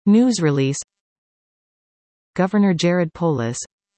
News release. Governor Jared Polis.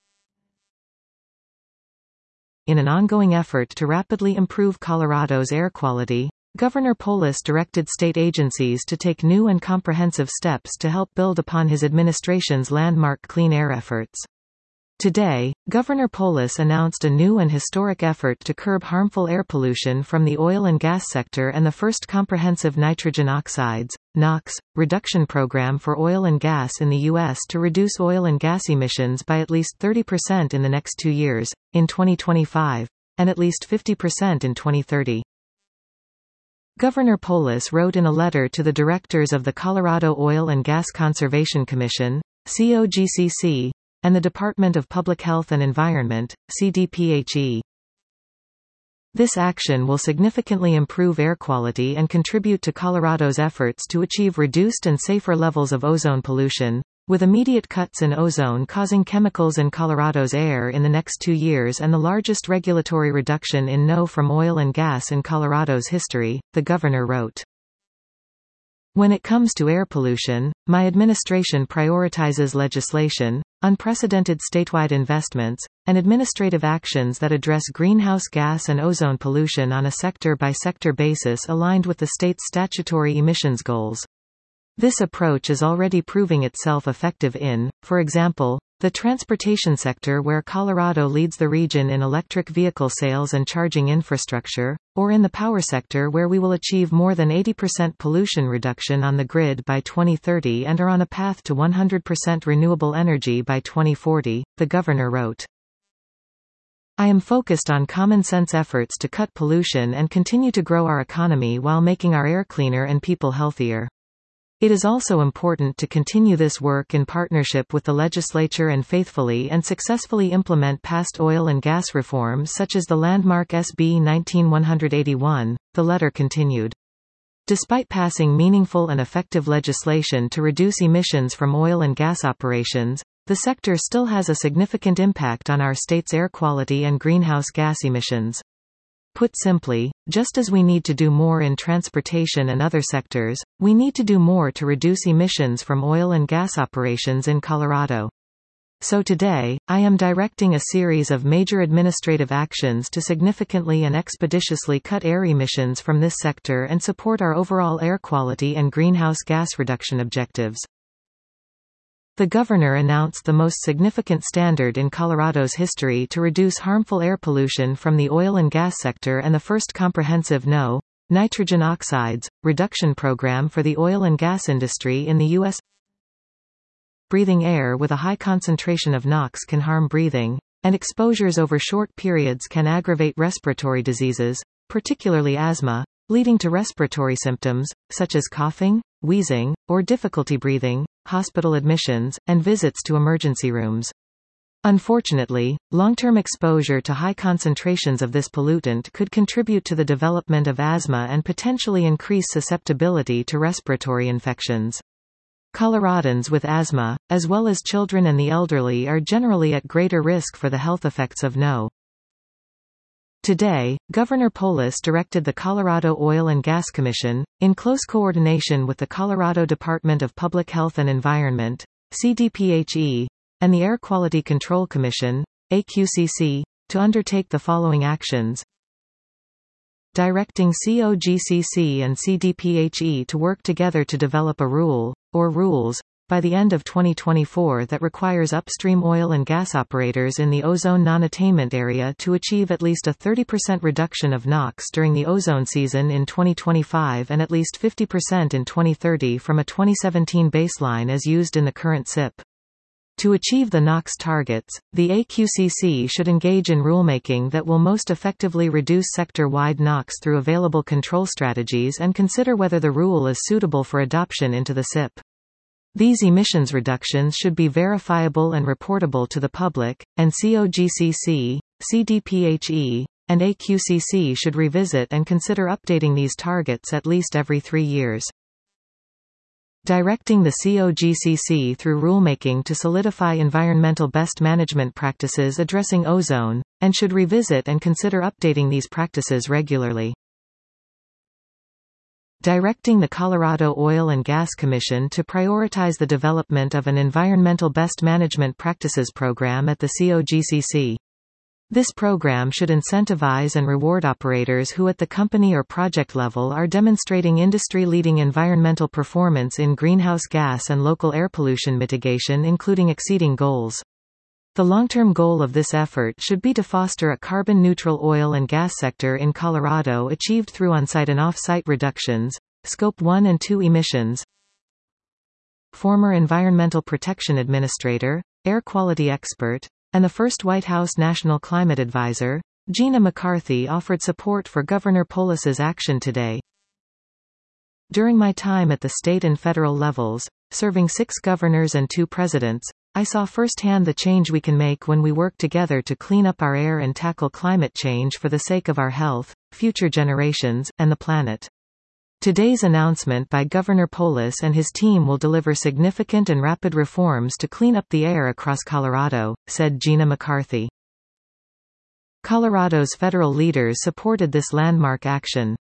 In an ongoing effort to rapidly improve Colorado's air quality, Governor Polis directed state agencies to take new and comprehensive steps to help build upon his administration's landmark clean air efforts. Today, Governor Polis announced a new and historic effort to curb harmful air pollution from the oil and gas sector and the first comprehensive nitrogen oxides (NOx) reduction program for oil and gas in the U.S. to reduce oil and gas emissions by at least 30% in the next 2 years, in 2025, and at least 50% in 2030. Governor Polis wrote in a letter to the directors of the Colorado Oil and Gas Conservation Commission, COGCC, and the Department of Public Health and Environment, CDPHE. This action will significantly improve air quality and contribute to Colorado's efforts to achieve reduced and safer levels of ozone pollution, with immediate cuts in ozone-causing chemicals in Colorado's air in the next 2 years and the largest regulatory reduction in NO from oil and gas in Colorado's history, the governor wrote. When it comes to air pollution, my administration prioritizes legislation, unprecedented statewide investments, and administrative actions that address greenhouse gas and ozone pollution on a sector-by-sector basis aligned with the state's statutory emissions goals. This approach is already proving itself effective in, for example, the transportation sector where Colorado leads the region in electric vehicle sales and charging infrastructure, or in the power sector where we will achieve more than 80% pollution reduction on the grid by 2030 and are on a path to 100% renewable energy by 2040, the governor wrote. I am focused on common-sense efforts to cut pollution and continue to grow our economy while making our air cleaner and people healthier. It is also important to continue this work in partnership with the legislature and faithfully and successfully implement past oil and gas reforms such as the landmark SB 19-181, the letter continued. Despite passing meaningful and effective legislation to reduce emissions from oil and gas operations, the sector still has a significant impact on our state's air quality and greenhouse gas emissions. Put simply, just as we need to do more in transportation and other sectors, we need to do more to reduce emissions from oil and gas operations in Colorado. So today, I am directing a series of major administrative actions to significantly and expeditiously cut air emissions from this sector and support our overall air quality and greenhouse gas reduction objectives. The governor announced the most significant standard in Colorado's history to reduce harmful air pollution from the oil and gas sector and the first comprehensive NO, nitrogen oxides, reduction program for the oil and gas industry in the U.S. Breathing air with a high concentration of NOx can harm breathing, and exposures over short periods can aggravate respiratory diseases, particularly asthma, leading to respiratory symptoms, such as coughing, wheezing, or difficulty breathing, hospital admissions, and visits to emergency rooms. Unfortunately, long-term exposure to high concentrations of this pollutant could contribute to the development of asthma and potentially increase susceptibility to respiratory infections. Coloradans with asthma, as well as children and the elderly, are generally at greater risk for the health effects of NO. Today, Governor Polis directed the Colorado Oil and Gas Commission, in close coordination with the Colorado Department of Public Health and Environment, CDPHE, and the Air Quality Control Commission, AQCC, to undertake the following actions. Directing COGCC and CDPHE to work together to develop a rule, or rules, by the end of 2024 that requires upstream oil and gas operators in the ozone non-attainment area to achieve at least a 30% reduction of NOx during the ozone season in 2025 and at least 50% in 2030 from a 2017 baseline as used in the current SIP. To achieve the NOx targets, the AQCC should engage in rulemaking that will most effectively reduce sector-wide NOx through available control strategies and consider whether the rule is suitable for adoption into the SIP. These emissions reductions should be verifiable and reportable to the public, and COGCC, CDPHE, and AQCC should revisit and consider updating these targets at least every 3 years. Directing the COGCC through rulemaking to solidify environmental best management practices addressing ozone, and should revisit and consider updating these practices regularly. directing the Colorado Oil and Gas Commission to prioritize the development of an environmental best management practices program at the COGCC. This program should incentivize and reward operators who at the company or project level are demonstrating industry-leading environmental performance in greenhouse gas and local air pollution mitigation, including exceeding goals. The long-term goal of this effort should be to foster a carbon-neutral oil and gas sector in Colorado achieved through on-site and off-site reductions, Scope 1 and 2 emissions. Former Environmental Protection Administrator, air quality expert, and the first White House National Climate Advisor, Gina McCarthy offered support for Governor Polis's action today. During my time at the state and federal levels, serving 6 governors and 2 presidents, I saw firsthand the change we can make when we work together to clean up our air and tackle climate change for the sake of our health, future generations, and the planet. Today's announcement by Governor Polis and his team will deliver significant and rapid reforms to clean up the air across Colorado, said Gina McCarthy. Colorado's federal leaders supported this landmark action.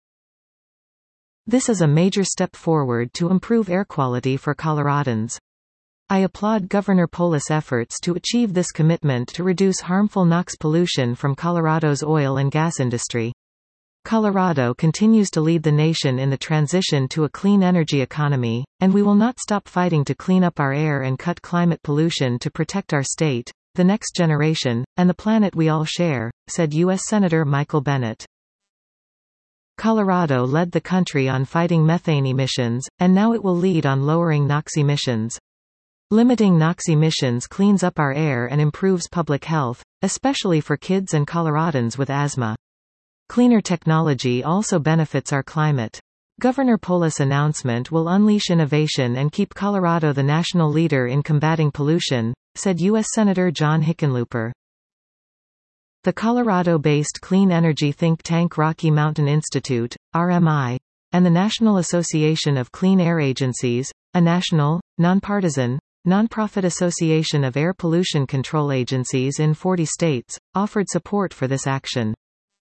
This is a major step forward to improve air quality for Coloradans. I applaud Governor Polis' efforts to achieve this commitment to reduce harmful NOx pollution from Colorado's oil and gas industry. Colorado continues to lead the nation in the transition to a clean energy economy, and we will not stop fighting to clean up our air and cut climate pollution to protect our state, the next generation, and the planet we all share, said U.S. Senator Michael Bennet. Colorado led the country on fighting methane emissions, and now it will lead on lowering NOx emissions. Limiting NOx emissions cleans up our air and improves public health, especially for kids and Coloradans with asthma. Cleaner technology also benefits our climate. Governor Polis' announcement will unleash innovation and keep Colorado the national leader in combating pollution, said U.S. Senator John Hickenlooper. The Colorado-based clean energy think tank Rocky Mountain Institute, RMI, and the National Association of Clean Air Agencies, a national, nonpartisan, nonprofit association of air pollution control agencies in 40 states, offered support for this action.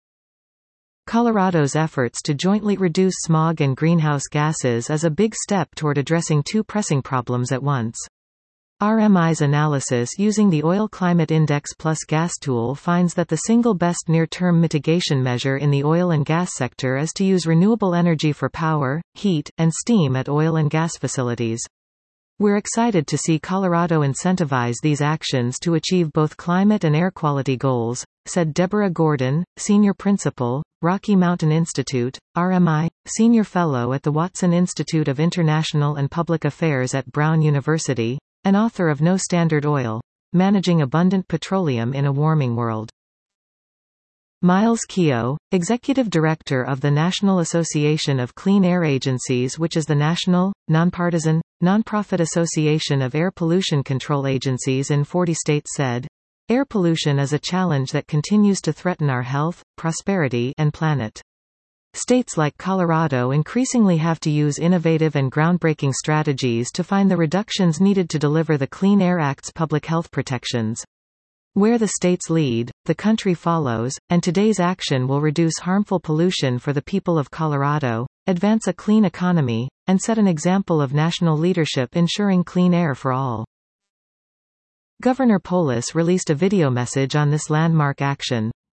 Colorado's efforts to jointly reduce smog and greenhouse gases is a big step toward addressing 2 pressing problems at once. RMI's analysis using the Oil Climate Index plus gas tool finds that the single best near-term mitigation measure in the oil and gas sector is to use renewable energy for power, heat, and steam at oil and gas facilities. We're excited to see Colorado incentivize these actions to achieve both climate and air quality goals, said Deborah Gordon, Senior Principal, Rocky Mountain Institute, RMI, Senior Fellow at the Watson Institute of International and Public Affairs at Brown University, and author of No Standard Oil: Managing Abundant Petroleum in a Warming World. Miles Keogh, Executive Director of the National Association of Clean Air Agencies, which is the national, nonpartisan, nonprofit association of air pollution control agencies in 40 states, said, "Air pollution is a challenge that continues to threaten our health, prosperity, and planet. States like Colorado increasingly have to use innovative and groundbreaking strategies to find the reductions needed to deliver the Clean Air Act's public health protections. Where the states lead, the country follows, and today's action will reduce harmful pollution for the people of Colorado, advance a clean economy, and set an example of national leadership ensuring clean air for all." Governor Polis released a video message on this landmark action,